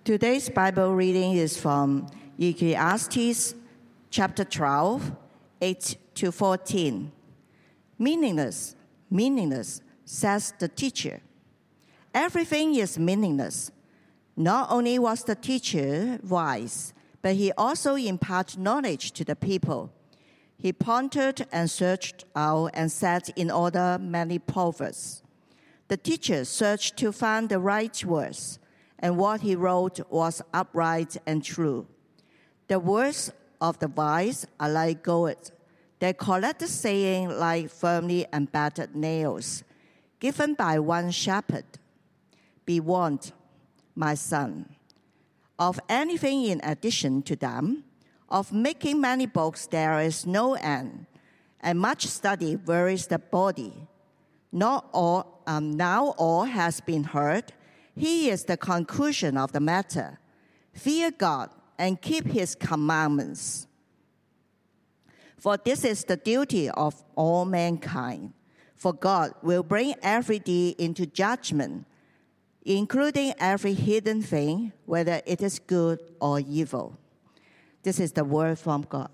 Today's Bible reading is from Ecclesiastes chapter 12, 8 to 14. Meaningless, says the teacher. Everything is meaningless. Not only was the teacher wise, but he also imparted knowledge to the people. He pondered and searched out and set in order many proverbs. The teacher searched to find the right words, and what he wrote was upright and true. The words of the wise are like gold. They collect the saying like firmly embedded nails, given by one shepherd. Be warned, my son, of anything in addition to them. Of making many books there is no end, and much study wearies the body. Now all has been heard. Here is the conclusion of the matter. Fear God and keep his commandments. For this is the duty of all mankind. For God will bring every deed into judgment, including every hidden thing, whether it is good or evil. This is the word from God.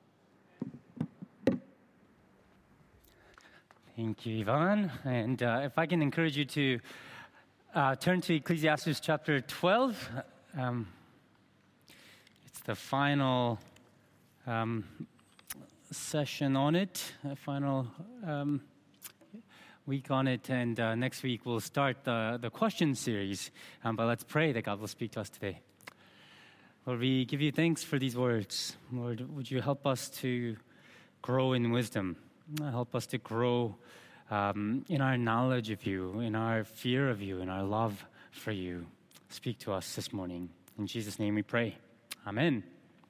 Thank you, Yvonne. And if I can encourage you to turn to Ecclesiastes chapter 12. It's the final session on it, final week on it, and next week we'll start the question series. But let's pray that God will speak to us today. Lord, we give you thanks for these words. Lord, would you help us to grow in wisdom? Help us to grow in our knowledge of you, in our fear of you, in our love for you. Speak to us this morning. In Jesus' name we pray. Amen.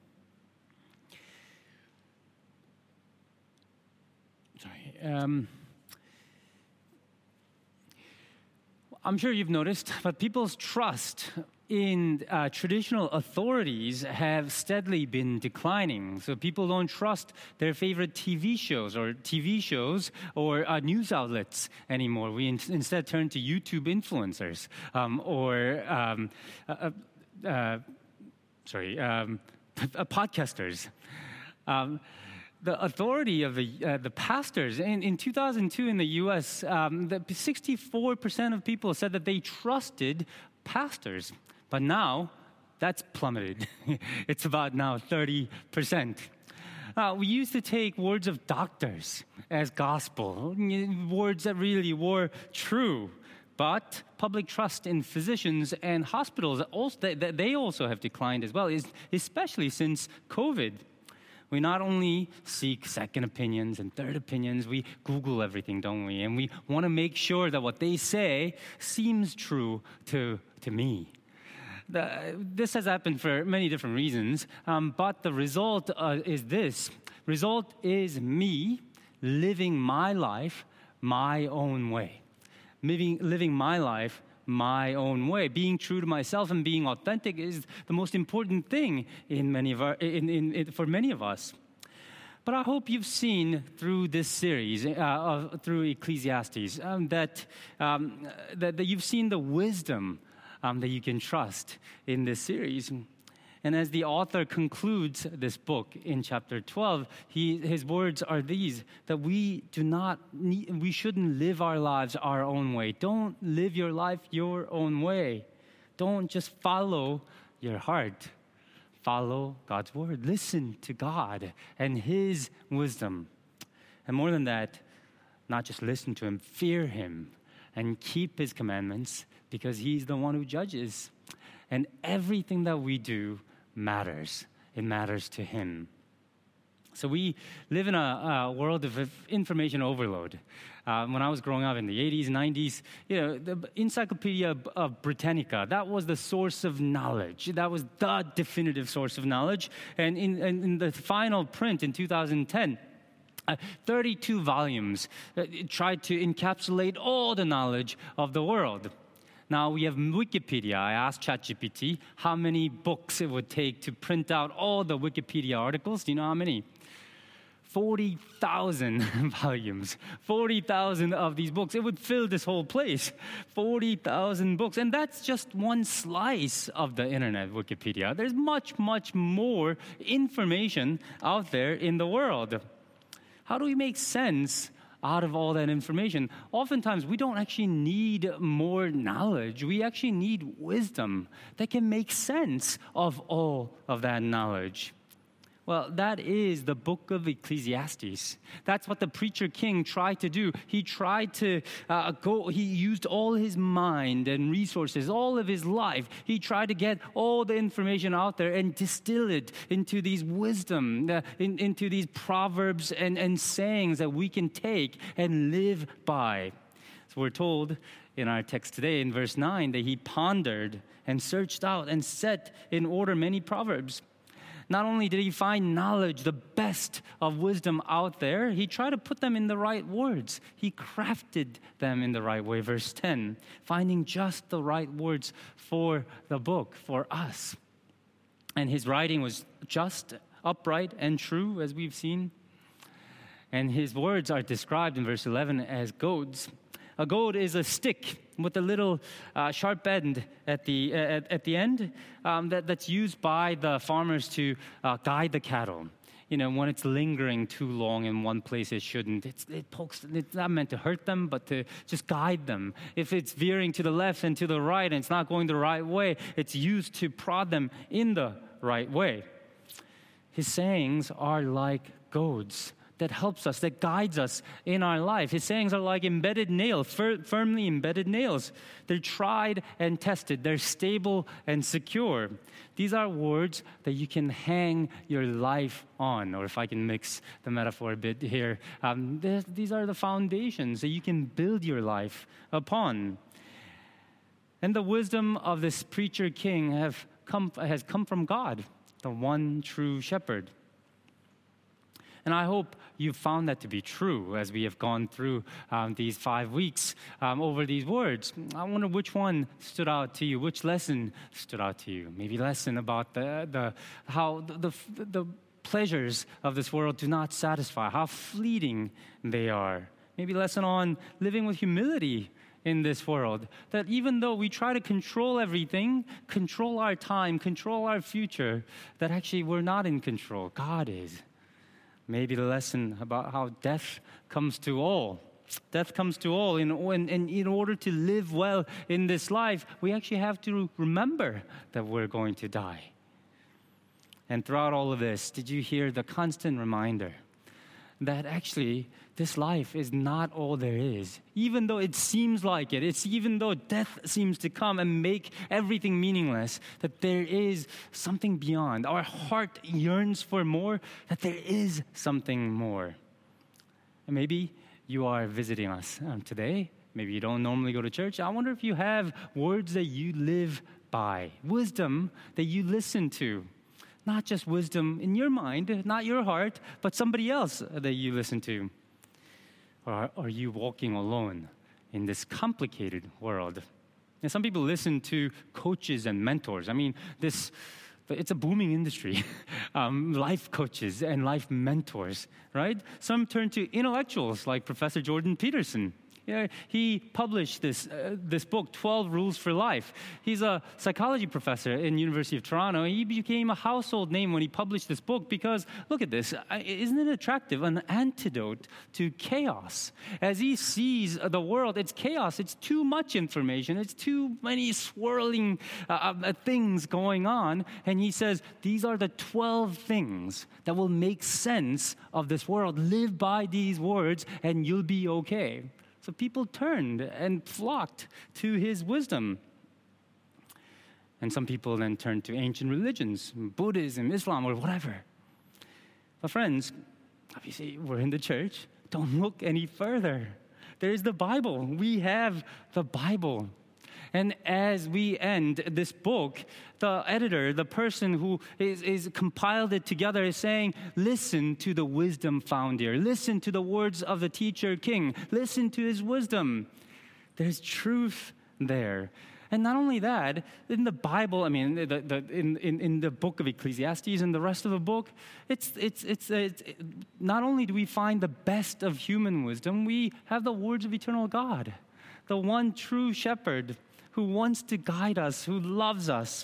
I'm sure you've noticed, but people's trust in traditional authorities have steadily been declining. So people don't trust their favorite TV shows or news outlets anymore. We instead turn to YouTube influencers podcasters. The authority of the pastors. In 2002 in the U.S., 64% of people said that they trusted pastors. But now, that's plummeted. It's about now 30%. We used to take words of doctors as gospel, words that really were true. But public trust in physicians and hospitals, they also have declined as well, especially since COVID. We not only seek second opinions and third opinions, we Google everything, don't we? And we want to make sure that what they say seems true to me. This has happened for many different reasons, but the result is this. Result is me living my life my own way. Living my life my own way. Being true to myself and being authentic is the most important thing for many of us. But I hope you've seen through this series, through Ecclesiastes, that you've seen the wisdom that you can trust in this series. And as the author concludes this book in chapter 12, his words are these, that we shouldn't live our lives our own way. Don't live your life your own way. Don't just follow your heart. Follow God's word. Listen to God and his wisdom. And more than that, not just listen to him, fear him and keep his commandments, because he's the one who judges. And everything that we do matters. It matters to him. So we live in a world of information overload. When I was growing up in the 80s, 90s, the Encyclopedia Britannica, that was the source of knowledge. That was the definitive source of knowledge. And in the final print in 2010, 32 volumes tried to encapsulate all the knowledge of the world. Now we have Wikipedia. I asked ChatGPT how many books it would take to print out all the Wikipedia articles. Do you know how many? 40,000 volumes, 40,000 of these books. It would fill this whole place. 40,000 books. And that's just one slice of the internet, Wikipedia. There's much, much more information out there in the world. How do we make sense out of all that information? Oftentimes, we don't actually need more knowledge. We actually need wisdom that can make sense of all of that knowledge. Well, that is the book of Ecclesiastes. That's what the preacher king tried to do. He tried to he used all his mind and resources, all of his life. He tried to get all the information out there and distill it into these wisdom, into these proverbs and sayings that we can take and live by. So we're told in our text today in verse 9 that he pondered and searched out and set in order many proverbs. Not only did he find knowledge, the best of wisdom out there, he tried to put them in the right words. He crafted them in the right way. Verse 10, finding just the right words for the book, for us. And his writing was just, upright, and true, as we've seen. And his words are described in verse 11 as goads. A goad is a stick with a little sharp end at the end that's used by the farmers to guide the cattle. You know, when it's lingering too long in one place, it shouldn't. It pokes. It's not meant to hurt them, but to just guide them. If it's veering to the left and to the right, and it's not going the right way, it's used to prod them in the right way. His sayings are like goads that helps us, that guides us in our life. His sayings are like embedded nails, firmly embedded nails. They're tried and tested. They're stable and secure. These are words that you can hang your life on, or if I can mix the metaphor a bit here, these are the foundations that you can build your life upon. And the wisdom of this preacher king has come from God, the one true shepherd. And I hope you found that to be true as we have gone through these 5 weeks over these words. I wonder which one stood out to you, which lesson stood out to you. Maybe lesson about how the pleasures of this world do not satisfy, how fleeting they are. Maybe lesson on living with humility in this world, that even though we try to control everything, control our time, control our future, that actually we're not in control. God is. Maybe the lesson about how death comes to all. Death comes to all. And in order to live well in this life, we actually have to remember that we're going to die. And throughout all of this, did you hear the constant reminder that actually this life is not all there is? Even though it seems like it, it's even though death seems to come and make everything meaningless, that there is something beyond. Our heart yearns for more, that there is something more. And maybe you are visiting us today. Maybe you don't normally go to church. I wonder if you have words that you live by, wisdom that you listen to. Not just wisdom in your mind, not your heart, but somebody else that you listen to. Or are you walking alone in this complicated world? And some people listen to coaches and mentors. I mean, it's a booming industry. Life coaches and life mentors, right? Some turn to intellectuals like Professor Jordan Peterson. Yeah, he published this book, 12 Rules for Life. He's a psychology professor in University of Toronto. He became a household name when he published this book because, look at this, isn't it attractive? An antidote to chaos. As he sees the world, it's chaos. It's too much information. It's too many swirling things going on. And he says, these are the 12 things that will make sense of this world. Live by these words and you'll be okay. So people turned and flocked to his wisdom. And some people then turned to ancient religions, Buddhism, Islam, or whatever. But friends, obviously we're in the church. Don't look any further. There's the Bible. We have the Bible. And as we end this book, the editor, the person who is compiled it together is saying, listen to the wisdom found here. Listen to the words of the teacher king. Listen to his wisdom. There's truth there. And not only that, in the Bible, I mean, in the book of Ecclesiastes and the rest of the book, it's not only do we find the best of human wisdom, we have the words of eternal God, the one true shepherd who wants to guide us, who loves us.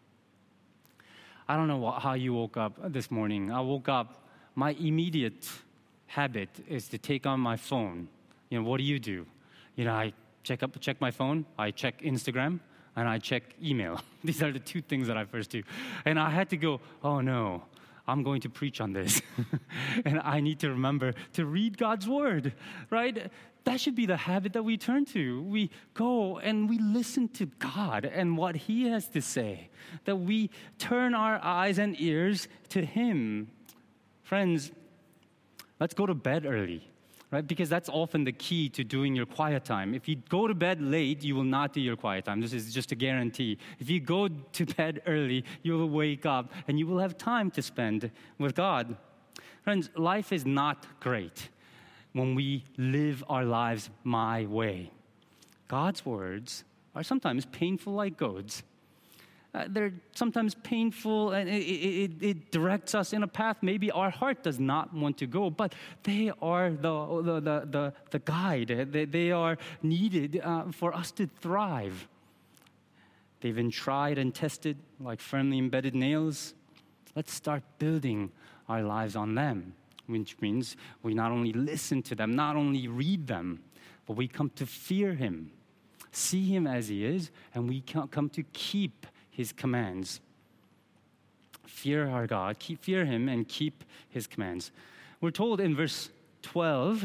I don't know how you woke up this morning. I woke up, my immediate habit is to take on my phone. What do? I check my phone, I check Instagram, and I check email. These are the two things that I first do. And I had to go, oh no, I'm going to preach on this. And I need to remember to read God's word, right? That should be the habit that we turn to. We go and we listen to God and what He has to say, that we turn our eyes and ears to Him. Friends, let's go to bed early. Right? Because that's often the key to doing your quiet time. If you go to bed late, you will not do your quiet time. This is just a guarantee. If you go to bed early, you will wake up and you will have time to spend with God. Friends, life is not great when we live our lives my way. God's words are sometimes painful like goads. They're sometimes painful, and it directs us in a path maybe our heart does not want to go, but they are the guide. They are needed for us to thrive. They've been tried and tested like firmly embedded nails. Let's start building our lives on them, which means we not only listen to them, not only read them, but we come to fear Him, see Him as He is, and we come to keep His commands. Fear our God, fear Him, and keep His commands. We're told in verse 12,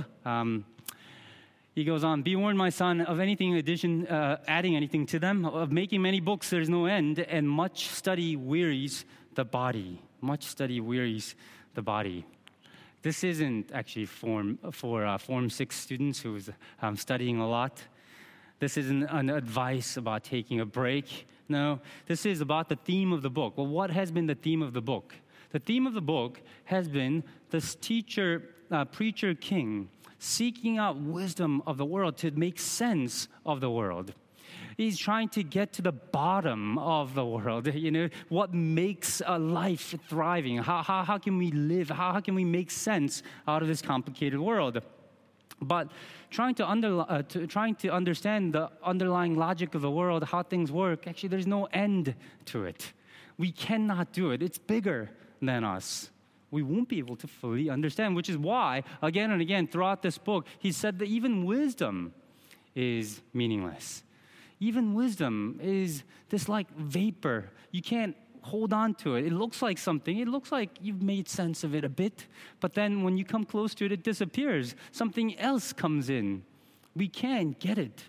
he goes on, "Be warned, my son, of anything in addition, adding anything to them, of making many books there's no end, and much study wearies the body." Much study wearies the body. This isn't actually for Form 6 students who's studying a lot. This isn't an advice about taking a break. No, this is about the theme of the book. Well, what has been the theme of the book? The theme of the book has been this teacher, preacher, king, seeking out wisdom of the world to make sense of the world. He's trying to get to the bottom of the world. What makes a life thriving? How can we live? How can we make sense out of this complicated world? But trying to understand the underlying logic of the world, how things work, actually there's no end to it. We cannot do it. It's bigger than us. We won't be able to fully understand, which is why, again and again, throughout this book, he said that even wisdom is meaningless. Even wisdom is this like vapor. You can't hold on to it. It looks like something. It looks like you've made sense of it a bit. But then when you come close to it, it disappears. Something else comes in. We can't get it.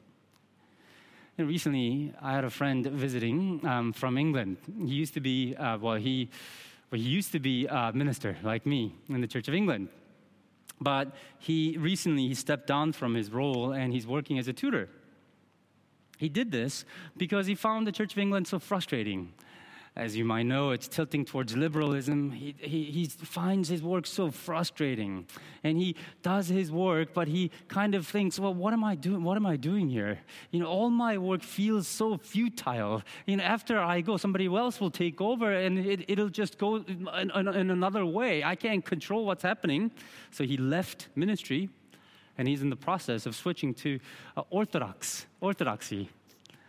And recently, I had a friend visiting from England. He used to be, he used to be a minister like me in the Church of England. But he stepped down from his role and he's working as a tutor. He did this because he found the Church of England so frustrating. As you might know, it's tilting towards liberalism. He finds his work so frustrating. And he does his work, but he kind of thinks, well, what am I doing? What am I doing here? All my work feels so futile. After I go, somebody else will take over, and it'll just go in another way. I can't control what's happening. So he left ministry, and he's in the process of switching to orthodoxy.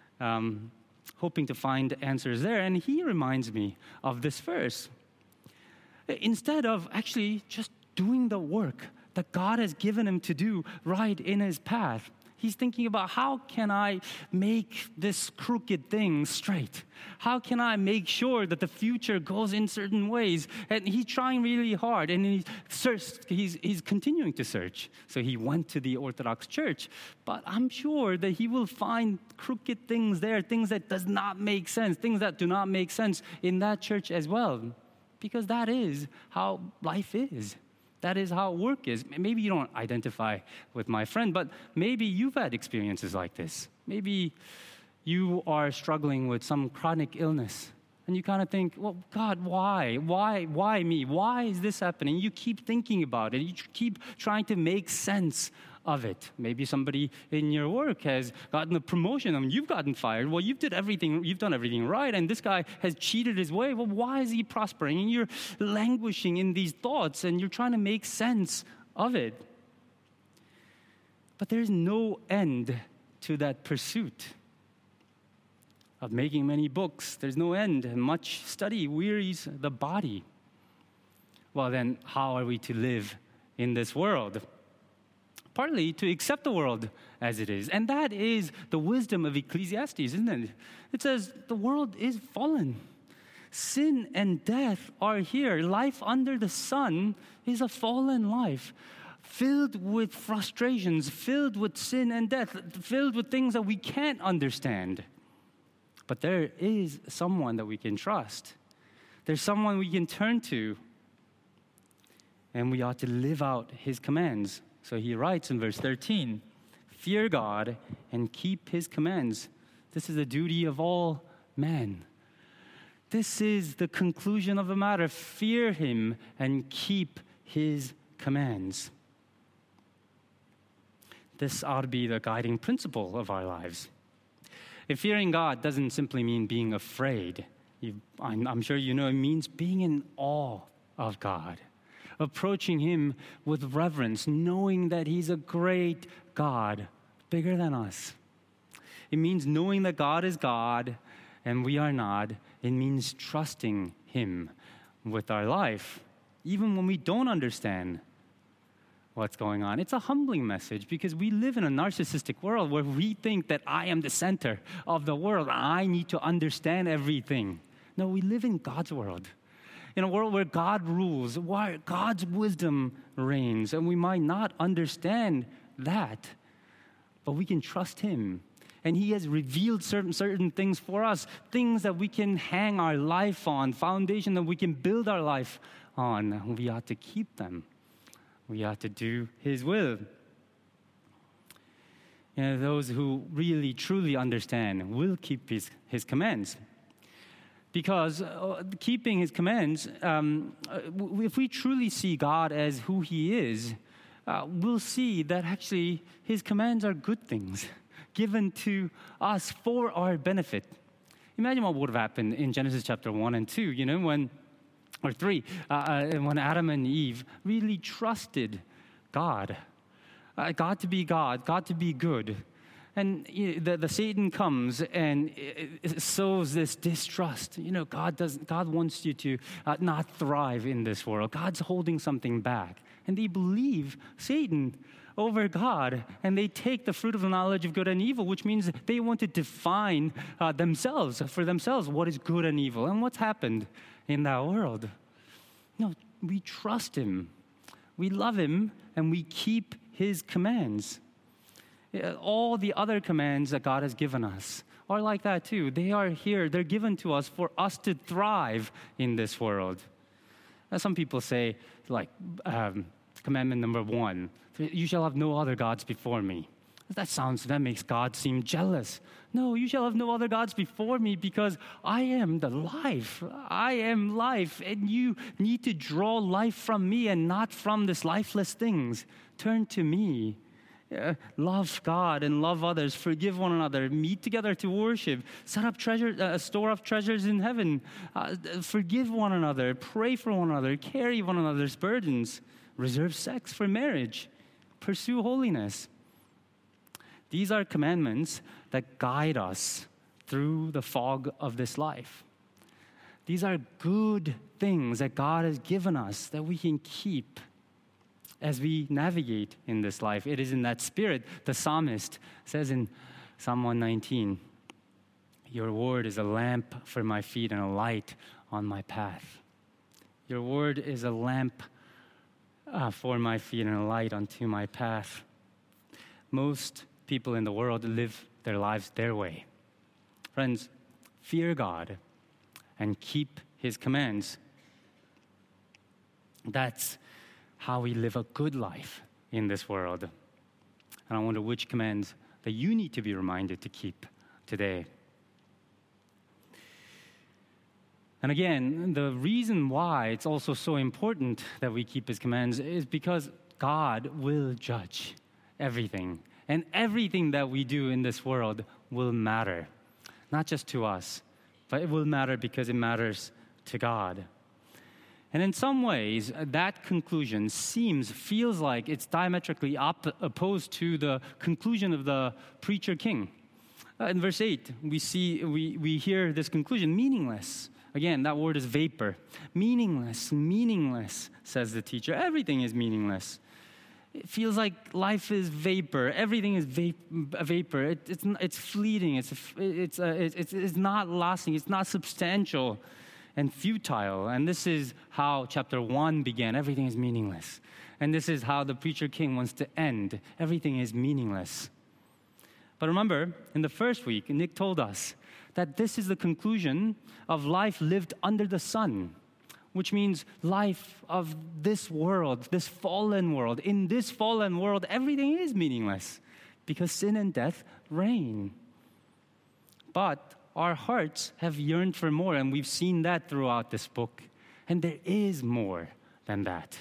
Hoping to find answers there. And he reminds me of this verse. Instead of actually just doing the work that God has given him to do right in his path, he's thinking about how can I make this crooked thing straight? How can I make sure that the future goes in certain ways? And he's trying really hard, and he's continuing to search. So he went to the Orthodox Church, but I'm sure that he will find crooked things there, things that does not make sense, things that do not make sense in that church as well, because that is how life is. That is how work is. Maybe you don't identify with my friend, but maybe you've had experiences like this. Maybe you are struggling with some chronic illness, and you kind of think, well, God, why? Why me? Why is this happening? You keep thinking about it. You keep trying to make sense of it. Maybe somebody in your work has gotten a promotion and you've gotten fired. Well, you've done everything right, and this guy has cheated his way. Well, why is he prospering? And you're languishing in these thoughts, and you're trying to make sense of it. But there's no end to that pursuit of making many books. There's no end, and much study wearies the body. Well, then, how are we to live in this world? Partly to accept the world as it is. And that is the wisdom of Ecclesiastes, isn't it? It says the world is fallen. Sin and death are here. Life under the sun is a fallen life, filled with frustrations, filled with sin and death, filled with things that we can't understand. But there is someone that we can trust. There's someone we can turn to. And we ought to live out his commands. So he writes in verse 13, fear God and keep his commands. This is the duty of all men. This is the conclusion of the matter. Fear him and keep his commands. This ought to be the guiding principle of our lives. If fearing God doesn't simply mean being afraid, I'm sure you know it means being in awe of God. Approaching him with reverence, knowing that he's a great God, bigger than us. It means knowing that God is God and we are not. It means trusting him with our life, even when we don't understand what's going on. It's a humbling message because we live in a narcissistic world where we think that I am the center of the world. I need to understand everything. No, we live in God's world. In a world where God rules, where God's wisdom reigns, and we might not understand that, but we can trust him. And he has revealed certain things for us, things that we can hang our life on, foundation that we can build our life on. We ought to keep them. We ought to do his will. Those who really, truly understand will keep his commands. Because keeping his commands, if we truly see God as who he is, we'll see that actually his commands are good things given to us for our benefit. Imagine what would have happened in Genesis chapter 1 and 2, when 3, when Adam and Eve really trusted God. God to be God, God to be good. And the Satan comes and sows this distrust. God wants you to not thrive in this world. God's holding something back. And they believe Satan over God. And they take the fruit of the knowledge of good and evil, which means they want to define for themselves what is good and evil. And what's happened in that world? No, we trust him. We love him and we keep his commands. All the other commands that God has given us are like that too. They are here. They're given to us for us to thrive in this world. Some people say, commandment number 1, you shall have no other gods before me. That makes God seem jealous. No, you shall have no other gods before me because I am the life. I am life, and you need to draw life from me and not from this lifeless things. Turn to me. Love God and love others, forgive one another, meet together to worship, set up store up treasures in heaven, forgive one another, pray for one another, carry one another's burdens, reserve sex for marriage, pursue holiness. These are commandments that guide us through the fog of this life. These are good things that God has given us that we can keep as we navigate in this life. It is in that spirit the psalmist says in Psalm 119, your word is a lamp for my feet and a light on my path. Your word is a lamp for my feet and a light unto my path. Most people in the world live their lives their way. Friends, fear God and keep his commands. That's how we live a good life in this world. And I wonder which commands that you need to be reminded to keep today. And again, the reason why it's also so important that we keep his commands is because God will judge. everything. And everything that we do in this world will matter, not just to us, but it will matter because it matters to God. And in some ways, that conclusion feels like it's diametrically opposed to the conclusion of the preacher king. In verse 8, we hear this conclusion, meaningless. Again, that word is vapor. Meaningless, meaningless, says the teacher. Everything is meaningless. It feels like life is vapor. Everything is vapor. It's fleeting. It's not lasting. It's not substantial and futile. And this is how chapter 1 began. Everything is meaningless. And this is how the preacher king wants to end. Everything is meaningless. But remember, in the first week, Nick told us that this is the conclusion of life lived under the sun, which means life of this world, this fallen world. In this fallen world, everything is meaningless because sin and death reign. But our hearts have yearned for more, and we've seen that throughout this book. And there is more than that.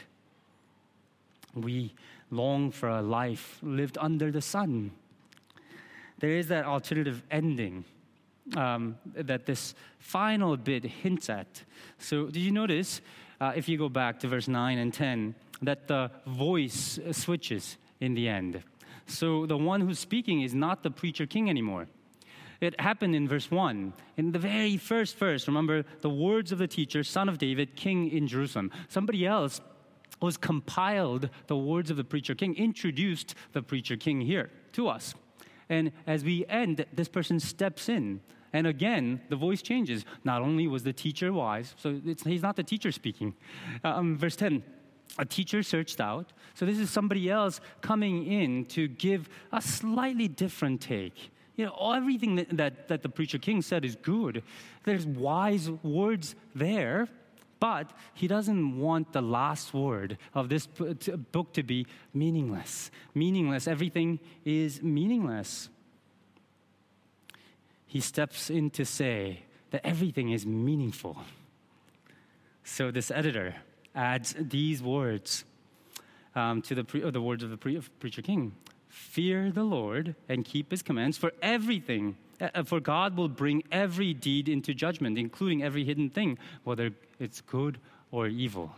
We long for a life lived under the sun. There is that alternative ending that this final bit hints at. So did you notice, if you go back to verse 9 and 10, that the voice switches in the end? So the one who's speaking is not the preacher king anymore. It happened in verse 1. In the very first verse, remember, the words of the teacher, son of David, king in Jerusalem. Somebody else was compiled the words of the preacher king, introduced the preacher king here to us. And as we end, this person steps in. And again, the voice changes. Not only was the teacher wise, so he's not the teacher speaking. Verse 10, a teacher searched out. So this is somebody else coming in to give a slightly different take. You know, everything that the preacher king said is good. There's wise words there, but he doesn't want the last word of this book to be meaningless. Meaningless. Everything is meaningless. He steps in to say that everything is meaningful. So this editor adds these words to the words of the preacher king. Fear the Lord and keep his commands, for everything, for God will bring every deed into judgment, including every hidden thing, whether it's good or evil.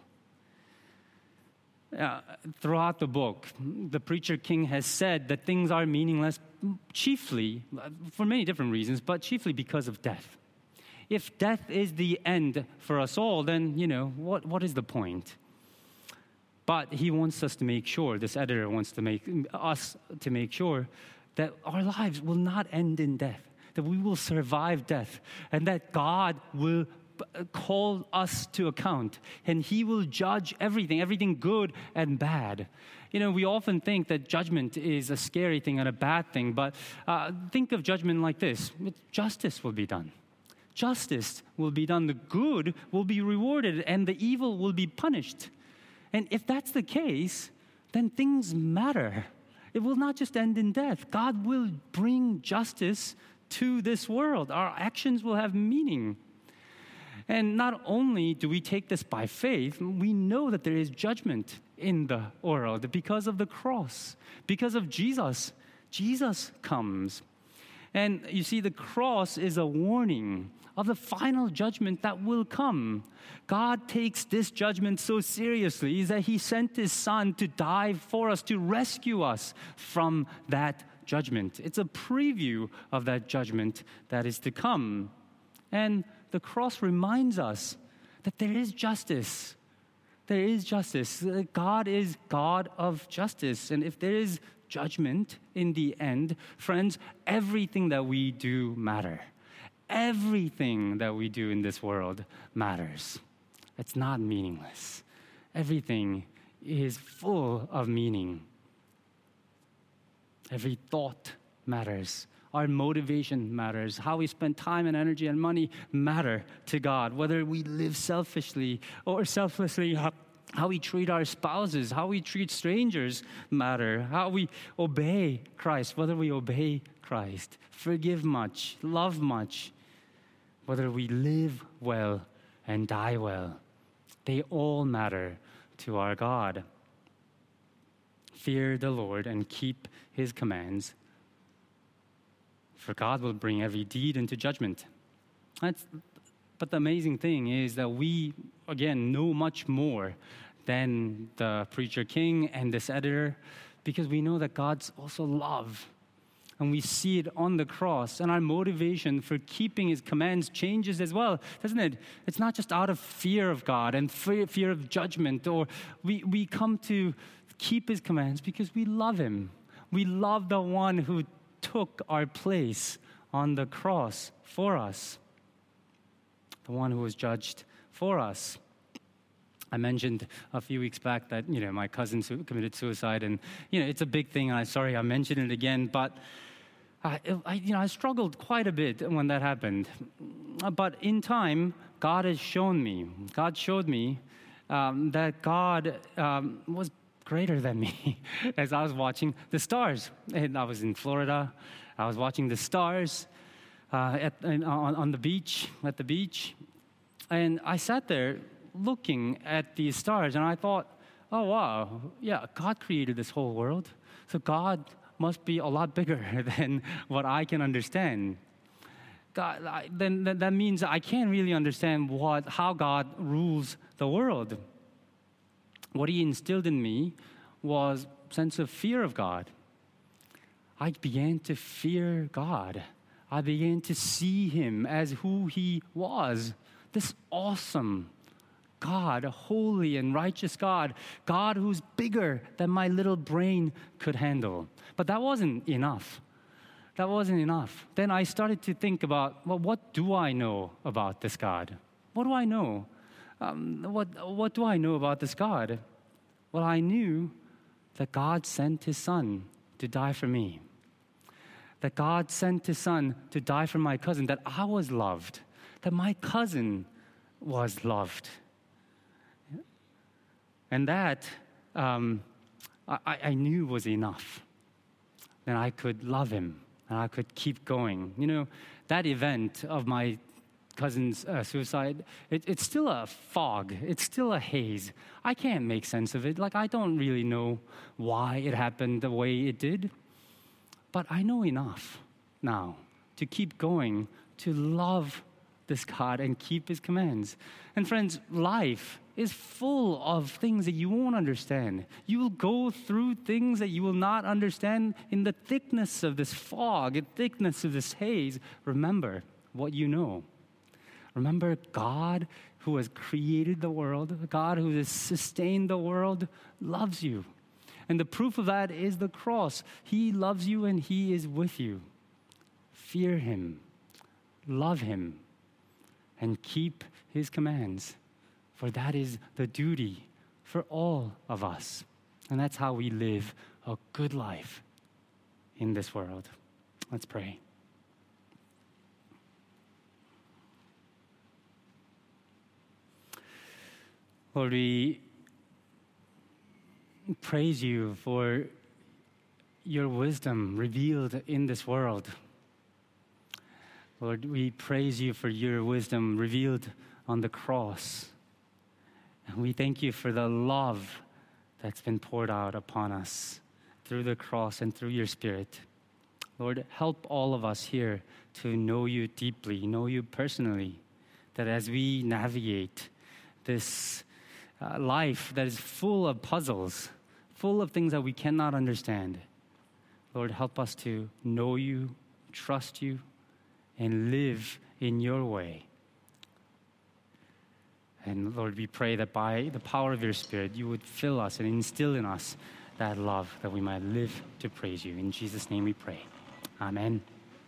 Throughout the book, the preacher king has said that things are meaningless chiefly, for many different reasons, but chiefly because of death. If death is the end for us all, then, what is the point? But he wants us to make sure, this editor wants to make us to make sure that our lives will not end in death, that we will survive death, and that God will call us to account, and he will judge everything good and bad. We often think that judgment is a scary thing and a bad thing, but think of judgment like this. Justice will be done. Justice will be done. The good will be rewarded, and the evil will be punished. And if that's the case, then things matter. It will not just end in death. God will bring justice to this world. Our actions will have meaning. And not only do we take this by faith, we know that there is judgment in the world because of the cross, because of Jesus. Jesus comes. And you see, the cross is a warning of the final judgment that will come. God takes this judgment so seriously that he sent his son to die for us, to rescue us from that judgment. It's a preview of that judgment that is to come. And the cross reminds us that there is justice. There is justice. God is God of justice. And if there is judgment in the end, friends, everything that we do matter. Everything that we do in this world matters. It's not meaningless. Everything is full of meaning. Every thought matters. Our motivation matters. How we spend time and energy and money matter to God. Whether we live selfishly or selflessly, how we treat our spouses, how we treat strangers matter. How we obey Christ, whether we obey Christ, forgive much, love much, whether we live well and die well. They all matter to our God. fear the Lord and keep his commands, for God will bring every deed into judgment. But the amazing thing is that we, again, know much more than the preacher king and this editor, because we know that God's also love. And we see it on the cross. And our motivation for keeping his commands changes as well, doesn't it? It's not just out of fear of God and fear of judgment, or we come to keep his commands because we love him. We love the one who took our place on the cross for us, the one who was judged for us. I mentioned a few weeks back that, my cousin committed suicide, and, it's a big thing, and I'm sorry I mentioned it again, but I struggled quite a bit when that happened. But in time, God showed me that God was greater than me as I was watching the stars. And I was in Florida. I was watching the stars on the beach, at the beach. And I sat there looking at these stars, and I thought, oh, wow, yeah, God created this whole world. So God must be a lot bigger than what I can understand. Then that means I can't really understand how God rules the world. What he instilled in me was a sense of fear of God. I began to fear God. I began to see him as who he was, this awesome God, a holy and righteous God who's bigger than my little brain could handle. But that wasn't enough. Then I started to think about, well, what do I know about this God? What do I know? What do I know about this God? Well, I knew that God sent his son to die for me. That God sent his son to die for my cousin, that I was loved, that my cousin was loved. And that I knew was enough. Then I could love him, and I could keep going. That event of my cousin's suicide, it's still a fog. It's still a haze. I can't make sense of it. I don't really know why it happened the way it did. But I know enough now to keep going, to love this God and keep his commands. And friends, life is full of things that you won't understand. You will go through things that you will not understand in the thickness of this fog, in the thickness of this haze. Remember what you know. Remember God who has created the world, God who has sustained the world, loves you. And the proof of that is the cross. He loves you and he is with you. Fear him, love him, and keep his commands. For that is the duty for all of us. And that's how we live a good life in this world. Let's pray. Lord, we praise you for your wisdom revealed in this world. Lord, we praise you for your wisdom revealed on the cross. And we thank you for the love that's been poured out upon us through the cross and through your Spirit. Lord, help all of us here to know you deeply, know you personally, that as we navigate this life that is full of puzzles, full of things that we cannot understand, Lord, help us to know you, trust you, and live in your way. And Lord, we pray that by the power of your Spirit, you would fill us and instill in us that love, that we might live to praise you. In Jesus' name we pray. Amen.